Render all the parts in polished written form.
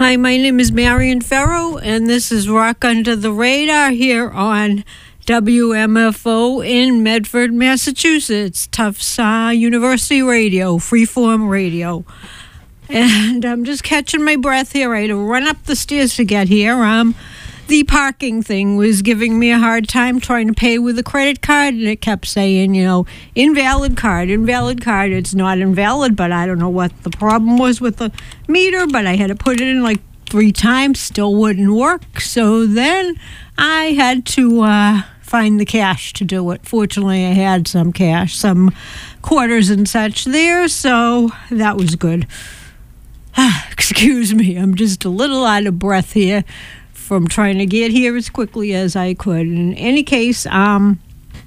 Hi, my name is Marion Farrow, and this is Rock Under the Radar here on WMFO in Medford, Massachusetts. Tufts University Radio, freeform radio. And I'm just catching my breath here. I had to run up the stairs to get here. The parking thing was giving me a hard time trying to pay with a credit card, and it kept saying, invalid card, invalid card. It's not invalid, but I don't know what the problem was with the meter, but I had to put it in like 3 times, still wouldn't work. So then I had to find the cash to do it. Fortunately, I had some cash, some quarters and such there, so that was good. Excuse me, I'm just a little out of breath here from trying to get here as quickly as I could. In any case, right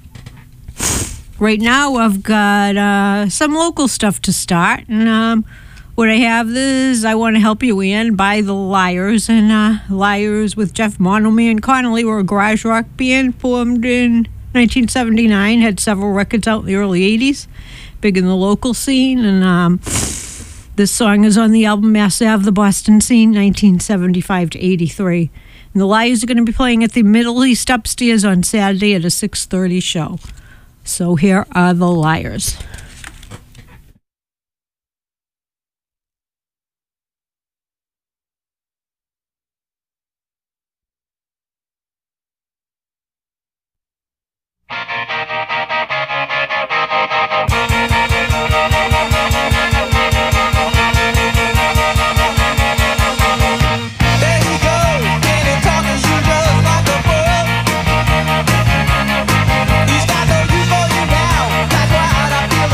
now I've got some local stuff to start, and what I have is I Want to Help You In by The Liars, and Liars with Jeff Monomy and Connolly were a garage rock band formed in 1979, had several records out in the early 80s, big in the local scene, and this song is on the album Mass Ave, the Boston Scene, 1975 to 83. And the Liars are going to be playing at the Middle East Upstairs on Saturday at a 6:30 show. So here are The Liars. He's got no use for you now. That's why I feel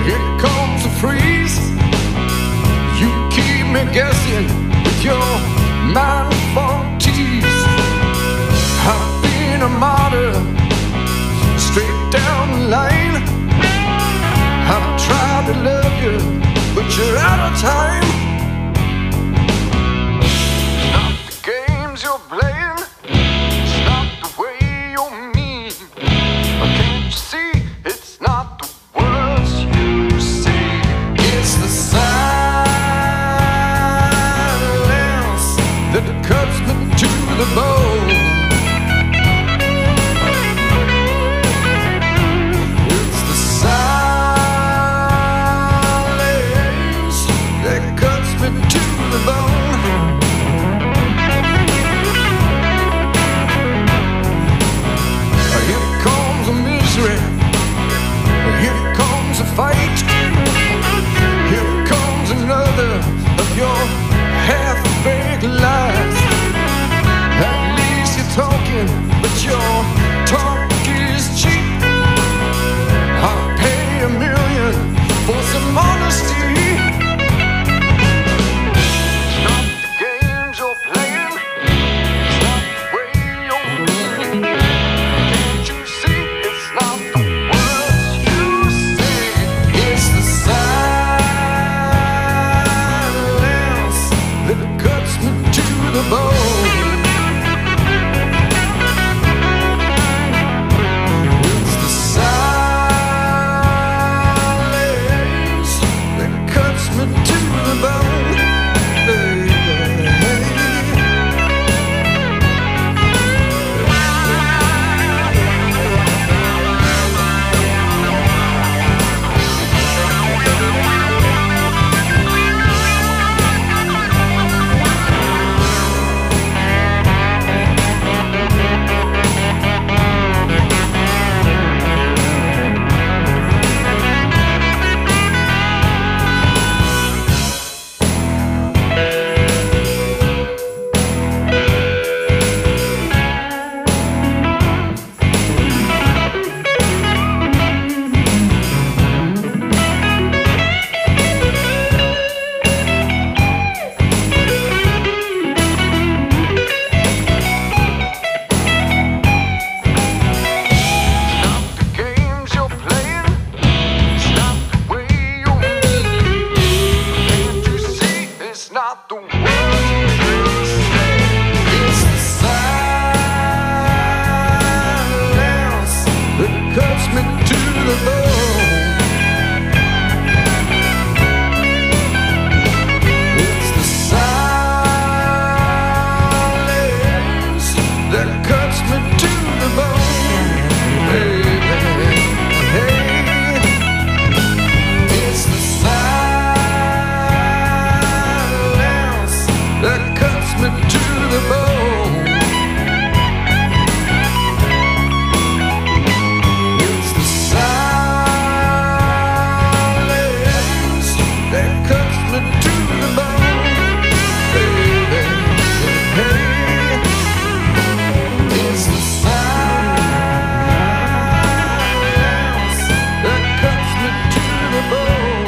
Here comes the freeze. You keep me guessing with your manifold tease. I've been a martyr straight down the line. I've tried to love you, but you're out of time. Not the games you're playing, it's not the way you're mean. Can't you see it's not the words you say? It's the silence that cuts me to the bone. It's the silence that cuts me to the bone. Here comes a misery. Here comes a fight. Here comes another of your half-baked lies. At least you're talking, but your talk is cheap. I'll pay $1 million for some honesty. It's not the games you're playing, it's not the way you're moving. Can't you see it's not the words you say? It's the silence that cuts me to the bone. It's the silence that cuts me to the bone. Not the words you say. It's the silence that cuts me to the bone. It's the silence that cuts me to the bone. Hey, hey, it's the silence that cuts me to the bone. It's the silence that cuts me to the bone. Hey, hey, hey. It's the silence that cuts me to the bone.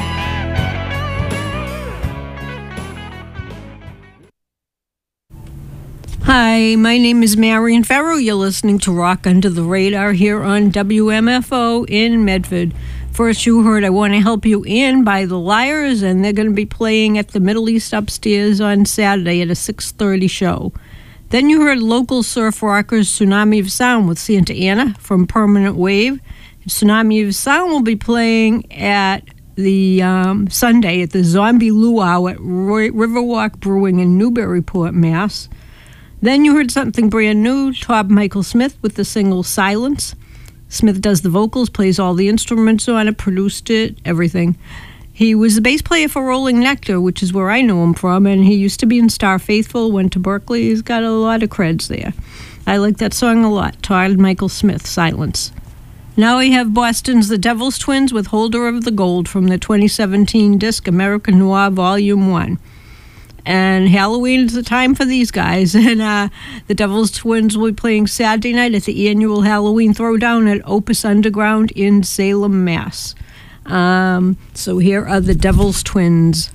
Hi, my name is Marion Farrow. You're listening to Rock Under the Radar here on WMFO in Medford. First, you heard I Want to Help You In by The Liars, and they're going to be playing at the Middle East Upstairs on Saturday at a 6:30 show. Then you heard local surf rockers Tsunami of Sound with Santa Ana from Permanent Wave. Tsunami of Sound will be playing at the Sunday at the Zombie Luau at Riverwalk Brewing in Newburyport, Mass. Then you heard something brand new, Todd Michael Smith with the single Silence. Smith does the vocals, plays all the instruments on it, produced it, everything. He was the bass player for Rolling Nectar, which is where I know him from, and he used to be in Star Faithful, went to Berkeley. He's got a lot of creds there. I like that song a lot, Todd Michael Smith, Silence. Now we have Boston's The Devil's Twins with Holder of the Gold from the 2017 disc American Noir Volume 1. And Halloween is the time for these guys. And the Devil's Twins will be playing Saturday night at the annual Halloween Throwdown at Opus Underground in Salem, Mass. So here are the Devil's Twins.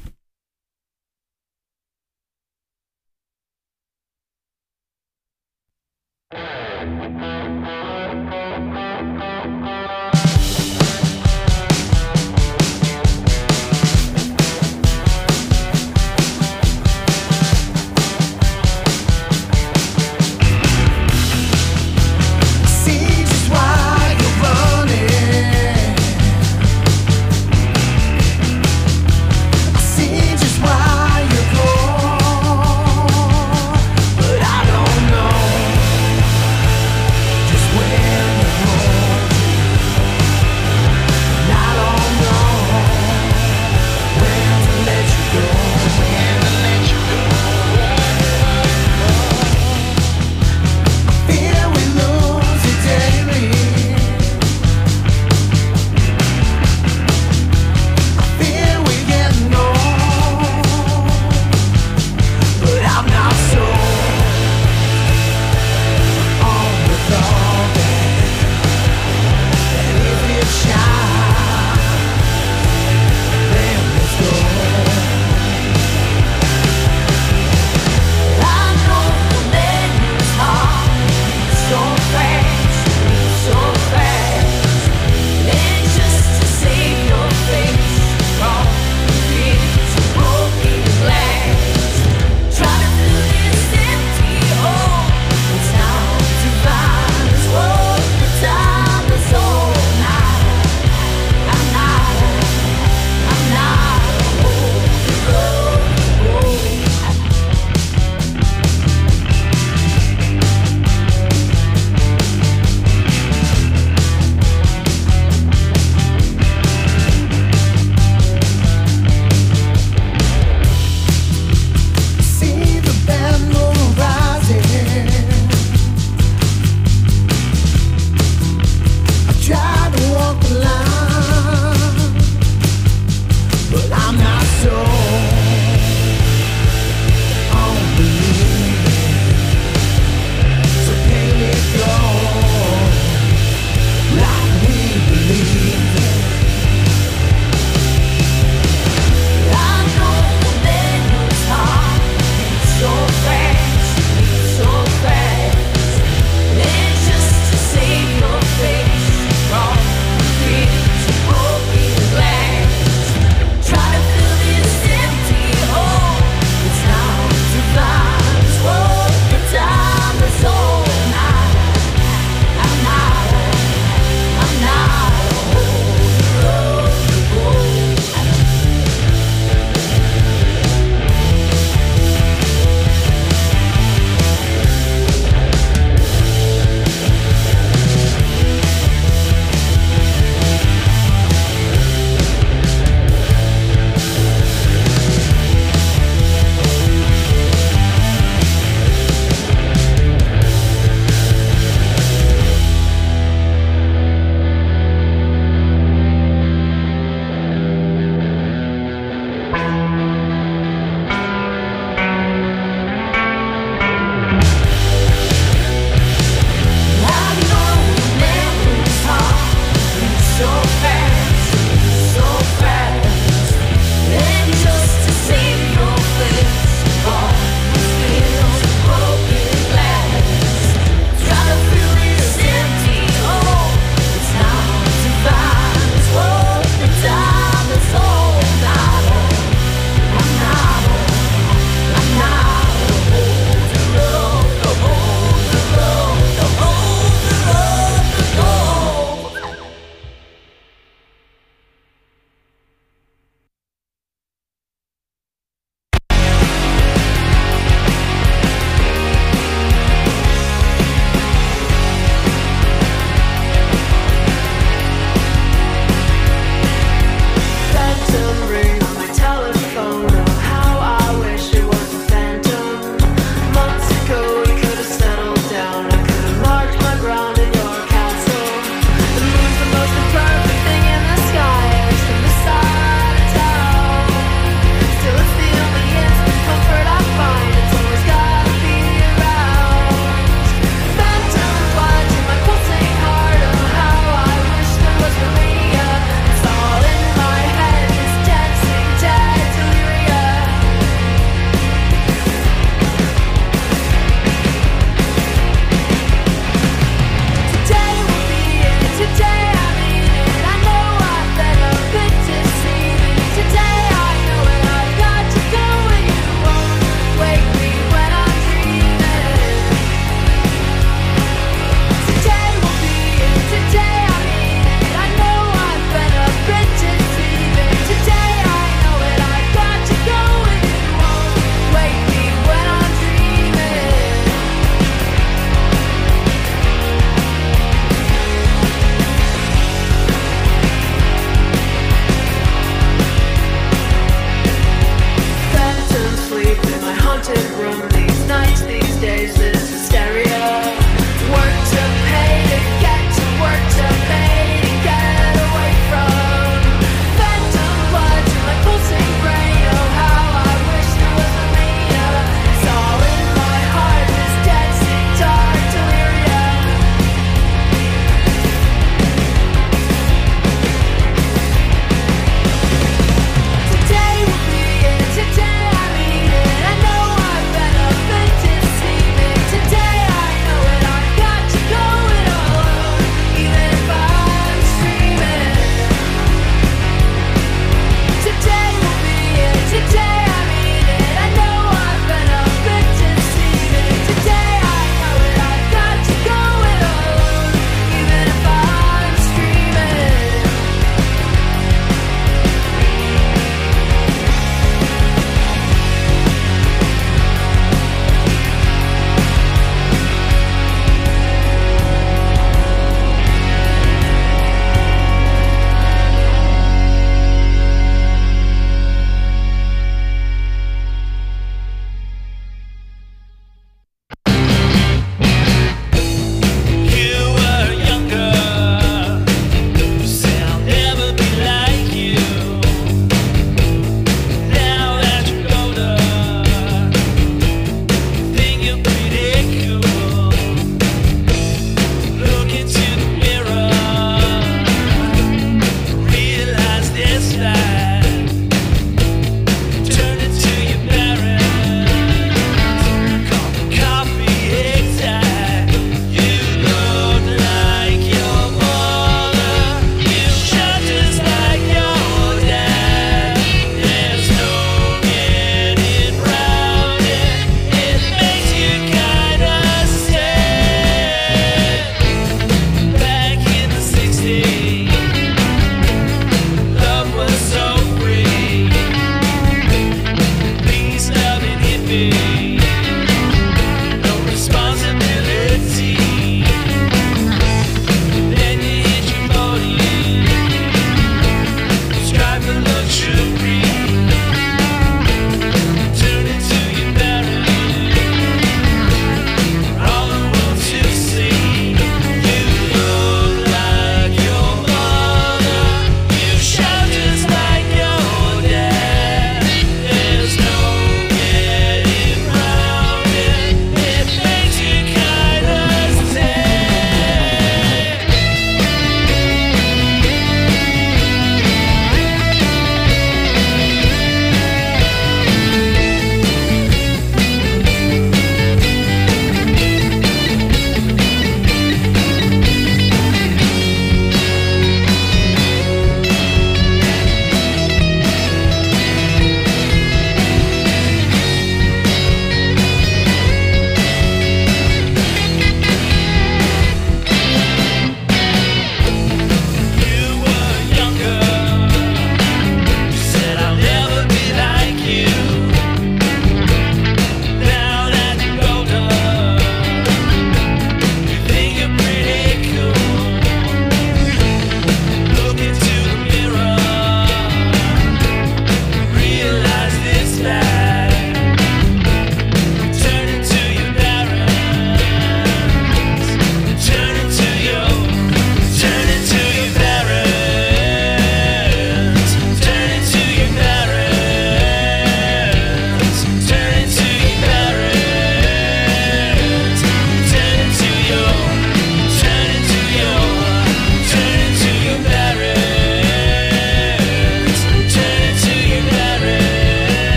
See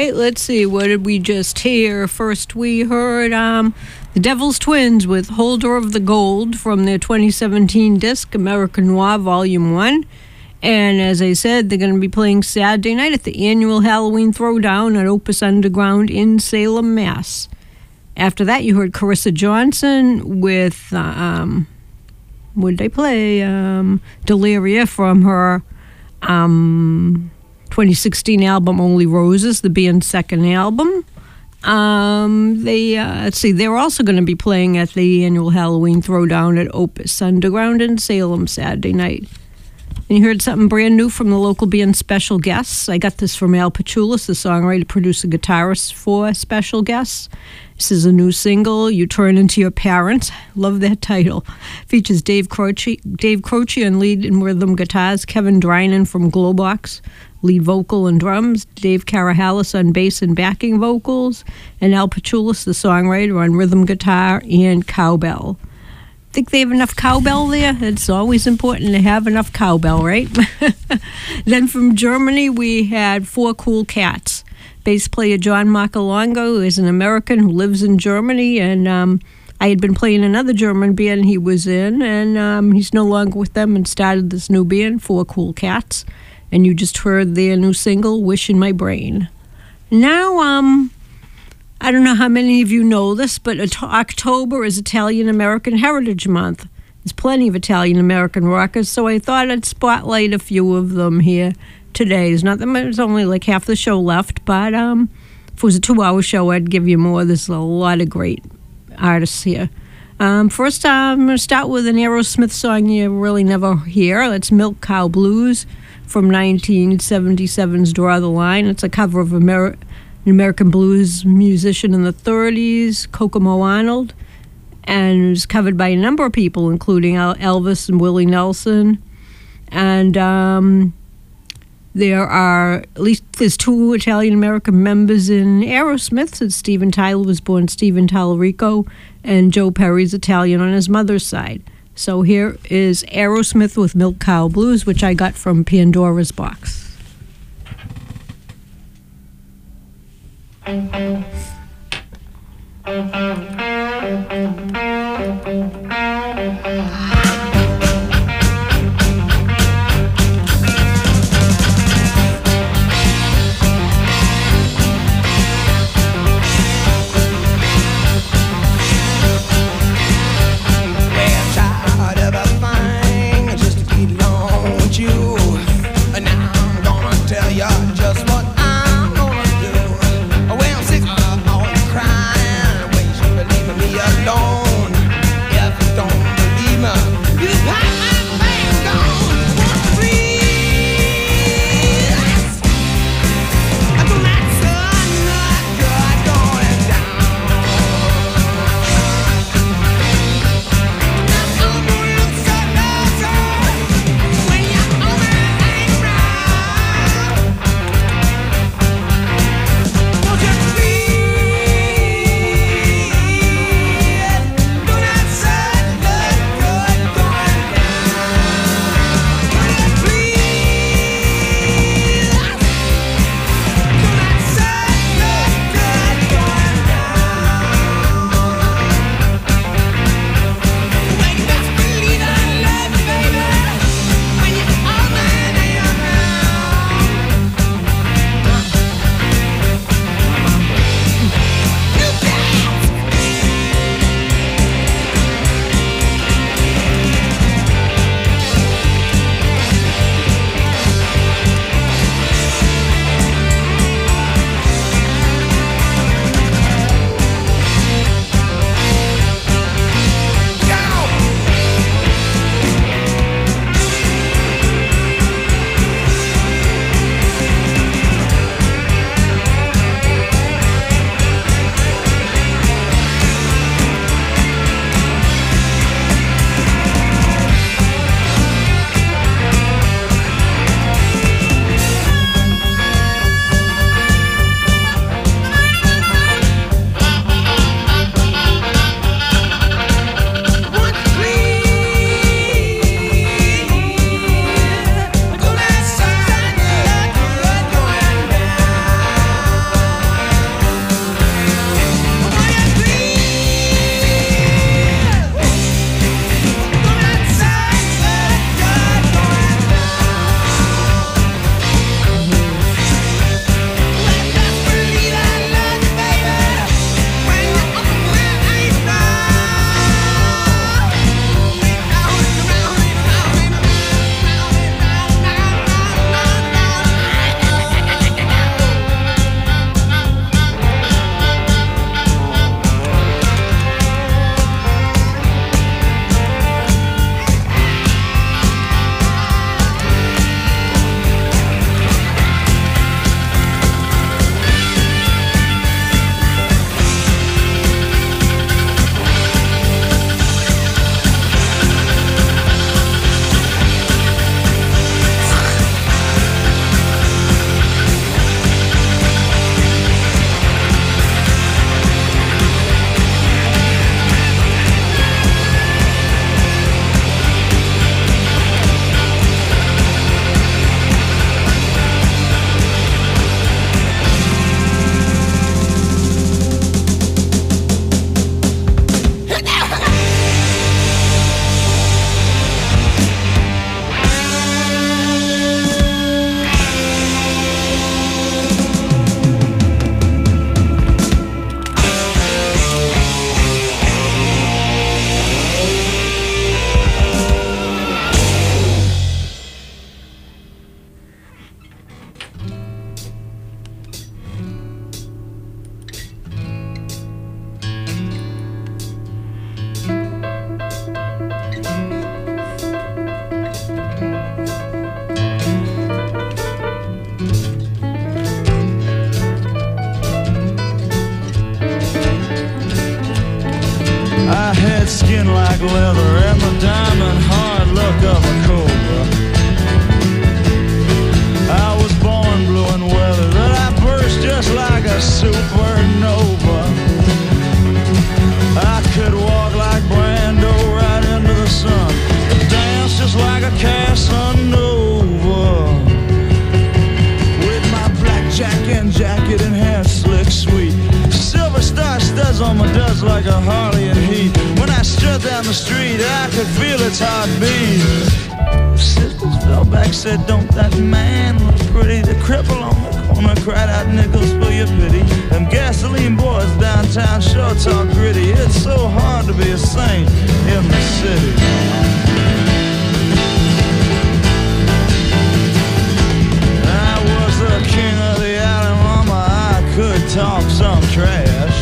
right, let's see. What did we just hear? First, we heard the Devil's Twins with Holder of the Gold from their 2017 disc, American Noir Volume 1. And as I said, they're going to be playing Saturday night at the annual Halloween Throwdown at Opus Underground in Salem, Mass. After that, you heard Carissa Johnson with, what did they play? Deliria from her 2016 album Only Roses, the band's second album. Let's see, they're also going to be playing at the annual Halloween Throwdown at Opus Underground in Salem Saturday night. And you heard something brand new from the local band Special Guests. I got this from Al Pachulis, the songwriter, producer, guitarist for Special Guests. This is a new single, You Turn Into Your Parents. Love that title. Features Dave Croce on lead and rhythm guitars, Kevin Drynan from Glowbox, lead vocal and drums, Dave Karahalis on bass and backing vocals, and Al Pachulis, the songwriter, on rhythm guitar and cowbell. Think they have enough cowbell there? It's always important to have enough cowbell, right? Then from Germany, we had Four Cool Cats. Bass player John Macalongo is an American who lives in Germany, and I had been playing another German band he was in, and he's no longer with them and started this new band, Four Cool Cats. And you just heard their new single, Wish in My Brain. Now, I don't know how many of you know this, but October is Italian-American Heritage Month. There's plenty of Italian-American rockers, so I thought I'd spotlight a few of them here today. There's only like half the show left, but if it was a 2-hour show, I'd give you more. There's a lot of great artists here. First, I'm going to start with an Aerosmith song you really never hear. That's Milk Cow Blues from 1977's Draw the Line. It's a cover of an American blues musician in the 30s, Kokomo Arnold, and it was covered by a number of people, including Elvis and Willie Nelson. And there's 2 Italian-American members in Aerosmith. So Steven Tyler was born Steven Tallarico, and Joe Perry's Italian on his mother's side. So here is Aerosmith with Milk Cow Blues, which I got from Pandora's Box. Just what I'm gonna do. Well, I'm sick of all the crying, ways you leaving me alone. If you don't believe me, leather and the diamond hard look of a cobra. I was born blue and weathered, but I burst just like a supernova. I could walk like Brando right into the sun, dance just like a Casanova. With my blackjack and jacket and hair slick sweet, silver star studs on my duds like a Harley and Heat. When I strut down the street, I could feel its heartbeat. Sisters fell back, said, don't that man look pretty? The cripple on the corner cried out, nickels for your pity. Them gasoline boys downtown sure talk gritty. It's so hard to be a saint in the city. I was the king of the island, mama, I could talk some trash.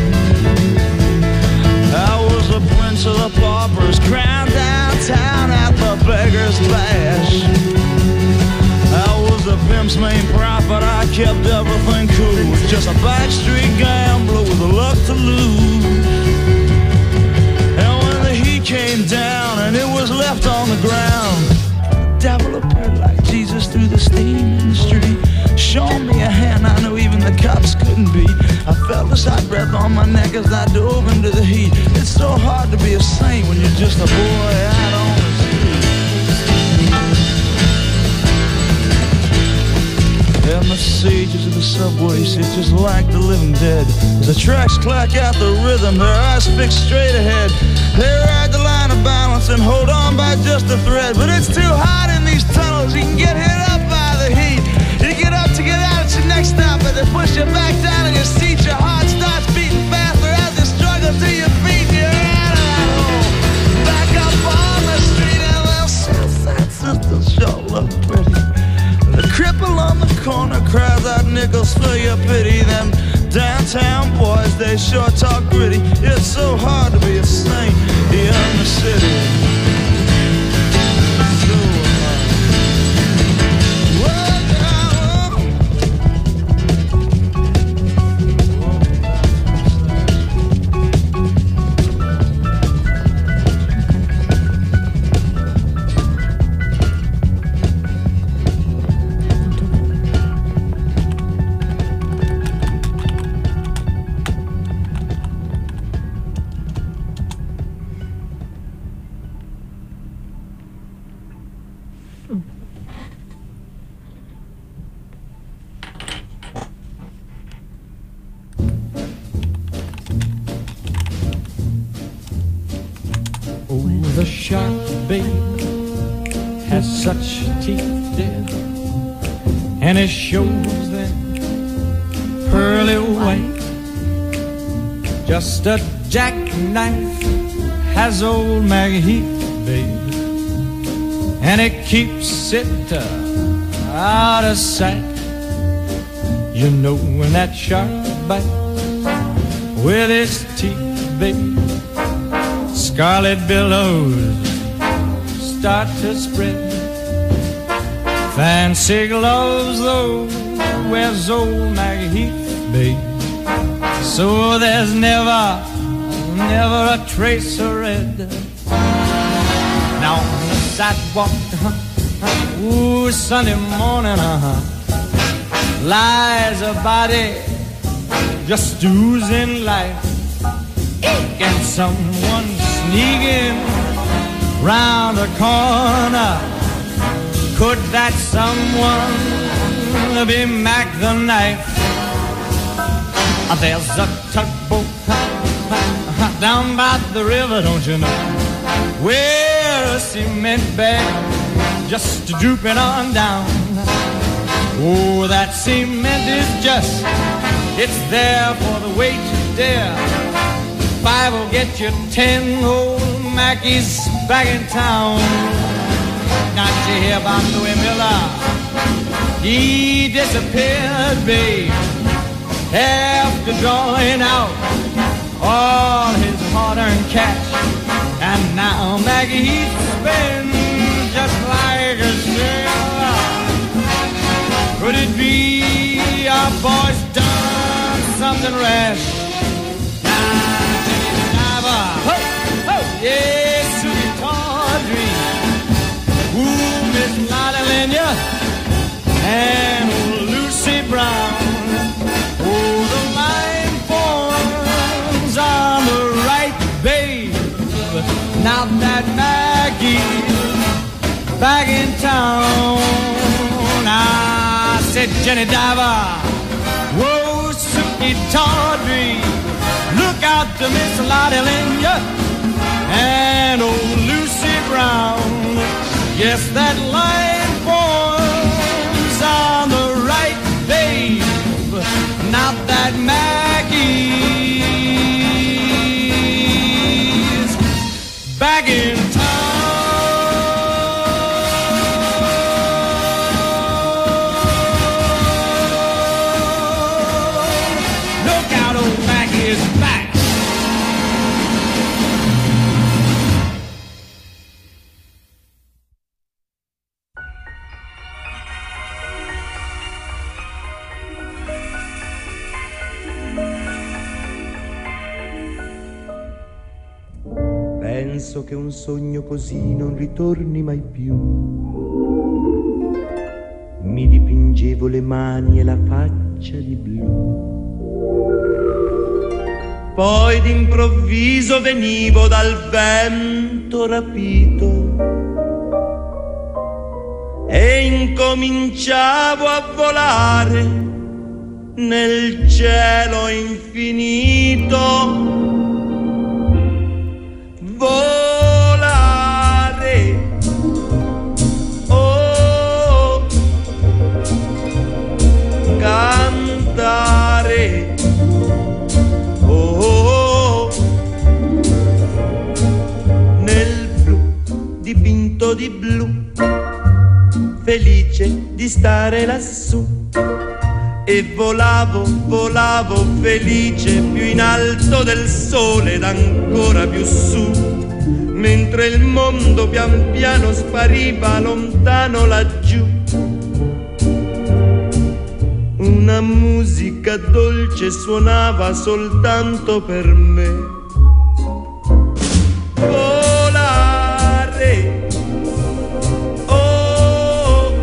I was the prince of the paupers, crowned downtown at the Beggar's Bash. I was the pimp's main prophet, I kept everything cool. Just a backstreet gambler with the luck to lose. And when the heat came down and it was left on the ground, the devil appeared like Jesus through the steam in the street, showing me a hand I knew even the cops couldn't beat. I felt this hot breath on my neck as I dove into the heat. It's so hard to be a saint when you're just a boy out on the street. And the sages of the subway sit just like the living dead. As the tracks clack out the rhythm, their eyes fixed straight ahead. They ride the line of balance and hold on by just a thread. But it's too hot in these tunnels, you can get hit up by the heat. You get up to get out at your next stop, but they push you back down in your seat. Your heart starts beating faster as you struggle to your feet. You're out of that hole, back up on the street, and them Southside sisters sure look pretty. The cripple on the corner cries out, nickels for your pity. Them downtown boys, they sure talk gritty. It's so hard to be a saint in the city. So hard. The shark bait has such teeth, dear, and it shows them pearly white. Just a jackknife has old Maggie Heath, babe, and it keeps it out of sight. You know when that shark bites with its teeth, babe, scarlet billows start to spread. Fancy gloves, though, wears old Maggie Heath, babe, so there's never a trace of red. Now on the sidewalk, ooh, Sunday morning, lies a body just oozing life. Can someone sneaking round the corner? Could that someone be Mac the Knife? There's a tugboat down by the river, don't you know, where a cement bag just drooping on down. Oh, that cement is just, it's there for the weight to dare. 5 will get you 10 old Mackies back in town. Not you hear about Louis Miller? He disappeared, babe, after drawing out all his hard-earned cash. And now Maggie Heath spins just like a sailor. Could it be our boy's done something rash? Yeah. back in town. I said, Jenny Diver, whoa, Suki Tawdry, look out to Miss Lottie Lenya and old Lucy Brown. Yes, that line forms on the right, babe, not that Maggie's back in town. Look out, old Maggie is back. Penso che un sogno così non ritorni mai più. Mi dipingevo le mani e la faccia di blu. Poi d'improvviso venivo dal vento rapito e incominciavo a volare nel cielo infinito. Volare, oh, cantare, oh, nel blu dipinto di blu, felice di stare lassù. E volavo, volavo felice più in alto del sole ed ancora più su, mentre il mondo pian piano spariva lontano laggiù. Una musica dolce suonava soltanto per me. Volare, oh,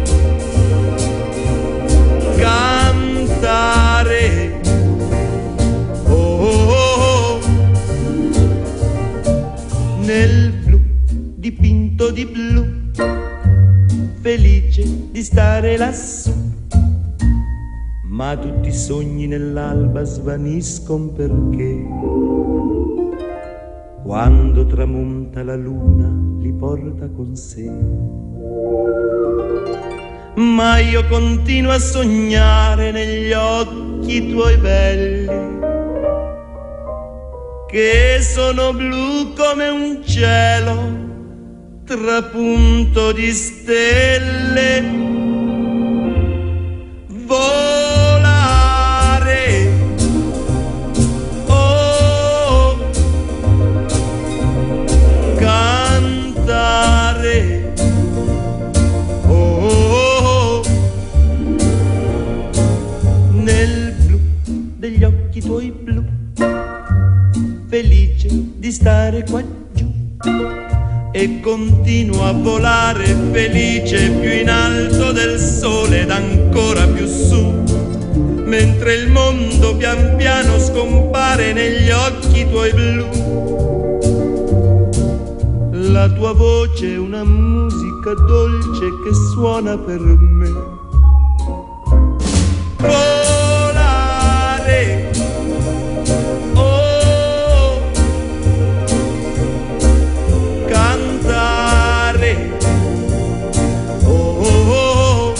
cantare, oh, nel blu dipinto di blu, felice di stare lassù. Ma tutti i sogni nell'alba svaniscono perché quando tramonta la luna li porta con sé. Ma io continuo a sognare negli occhi tuoi belli, che sono blu come un cielo trapunto di stelle. Volare, oh, cantare, oh, nel blu degli occhi tuoi blu, felice di stare qua giù. E continuo a volare felice più in alto del sole ed ancora più su, mentre il mondo pian piano scompare negli occhi tuoi blu. La tua voce è una musica dolce che suona per me. Volare, oh, cantare, oh,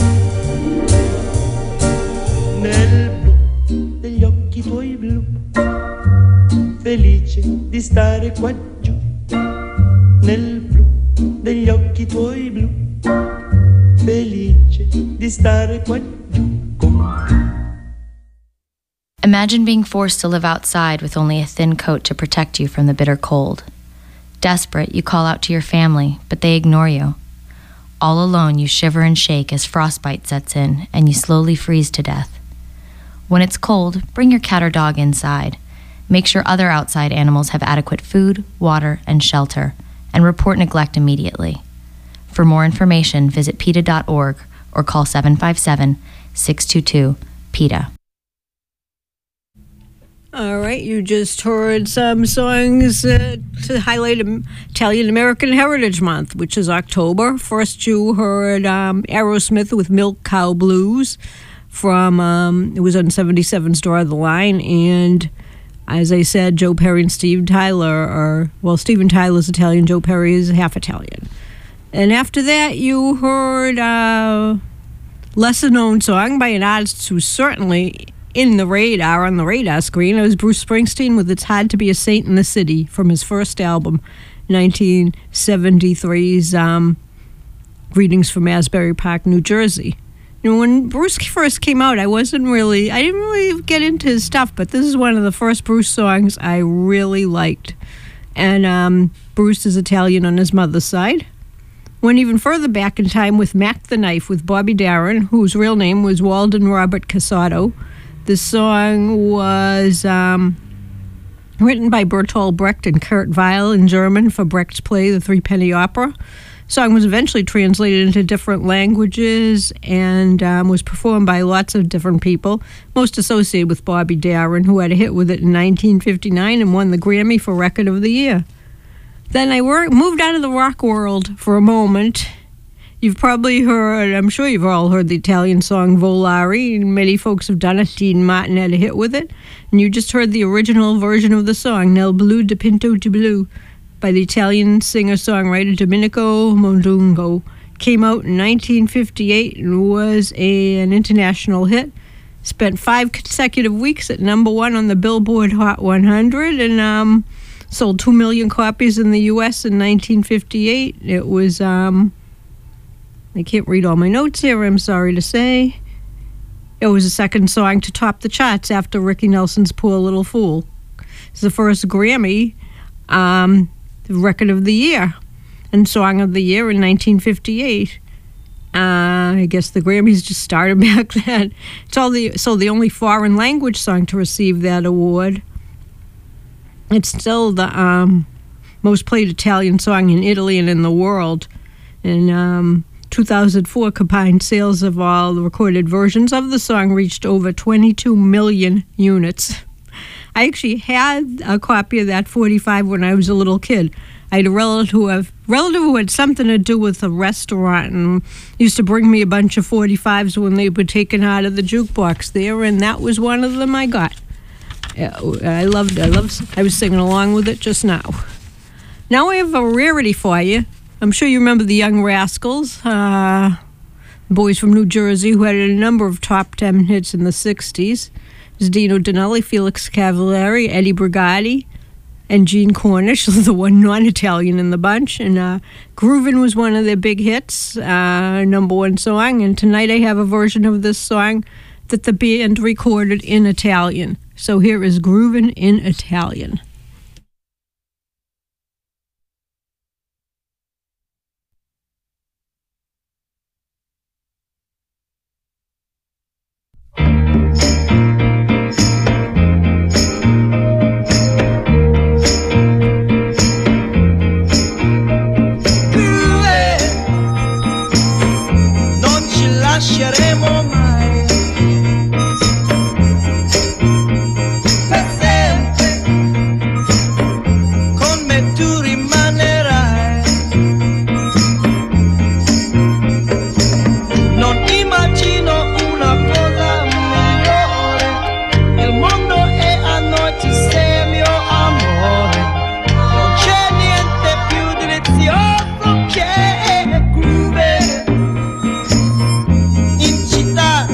nel blu degli occhi tuoi blu, felice di stare qua giù. Nel blu degli occhi tuoi blu, felice di stare qua giù con te. Imagine being forced to live outside with only a thin coat to protect you from the bitter cold. Desperate, you call out to your family, but they ignore you. All alone, you shiver and shake as frostbite sets in and you slowly freeze to death. When it's cold, bring your cat or dog inside. Make sure other outside animals have adequate food, water, and shelter, and report neglect immediately. For more information, visit PETA.org or call 757-622-PETA. All right, you just heard some songs to highlight Italian American Heritage Month, which is October. First, you heard Aerosmith with Milk Cow Blues from, it was on 77's Draw the Line. And as I said, Joe Perry and Steve Tyler Steven Tyler's Italian, Joe Perry is half Italian. And after that, you heard a lesser-known song by an artist who's certainly on the radar screen. It was Bruce Springsteen with It's Hard to Be a Saint in the City from his first album, 1973's Greetings from Asbury Park, New Jersey. You know, when Bruce first came out, I didn't really get into his stuff, but this is one of the first Bruce songs I really liked. And Bruce is Italian on his mother's side. Went even further back in time with Mac the Knife with Bobby Darin, whose real name was Walden Robert Casado. This song was written by Bertolt Brecht and Kurt Weill in German for Brecht's play, The Threepenny Opera. The song was eventually translated into different languages and was performed by lots of different people, most associated with Bobby Darin, who had a hit with it in 1959 and won the Grammy for Record of the Year. Then I moved out of the rock world for a moment. You've probably heard, I'm sure you've all heard the Italian song Volare. Many folks have done it. Dean Martin had a hit with it. And you just heard the original version of the song, Nel Blu dipinto di Blu, by the Italian singer-songwriter Domenico Modugno. Came out in 1958 and was an international hit. Spent 5 consecutive weeks at #1 on the Billboard Hot 100 and sold 2 million copies in the U.S. in 1958. It was... I can't read all my notes here, I'm sorry to say. It was the second song to top the charts after Ricky Nelson's Poor Little Fool. It's the first Grammy Record of the Year and Song of the Year in 1958. I guess the Grammys just started back then. It's the only foreign language song to receive that award. It's still the most played Italian song in Italy and in the world. And 2004 combined sales of all the recorded versions of the song reached over 22 million units. I actually had a copy of that 45 when I was a little kid. I had a relative who had something to do with a restaurant and used to bring me a bunch of 45s when they were taken out of the jukebox there, and that was one of them I got. I loved it. I was singing along with it just now. Now I have a rarity for you. I'm sure you remember the Young Rascals, boys from New Jersey who had a number of top 10 hits in the 60s. There's Dino Danelli, Felix Cavalieri, Eddie Brigatti, and Gene Cornish, the one non-Italian in the bunch. And Groovin' was one of their big hits, #1 song. And tonight I have a version of this song that the band recorded in Italian. So here is Groovin' in Italian. Lasceremo mai per sempre, con me tu rimanerai. Non immagino una cosa migliore, il mondo è a noi, ci sei mio amore, non c'è niente più delizioso che groove. In città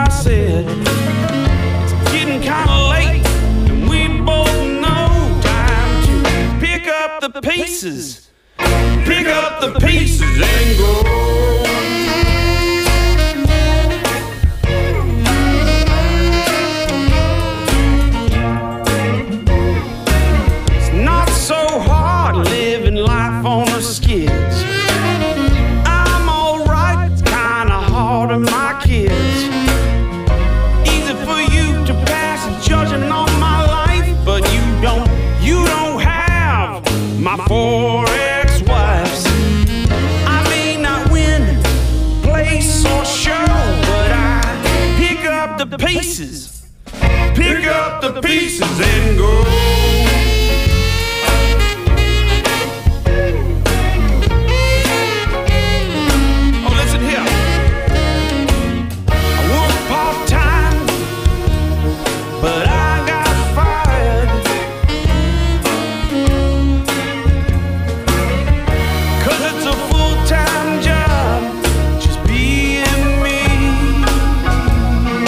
said, it's getting kind of late, and we both know time to pick up the pieces. Pick up the pieces and go. It's not so hard living life on the skids. I'm alright, it's kinda hard on my kids. Easy for you to pass judging on my life, but you don't have my 4 ex-wives. I may not win place or show, but I pick up the pieces and go.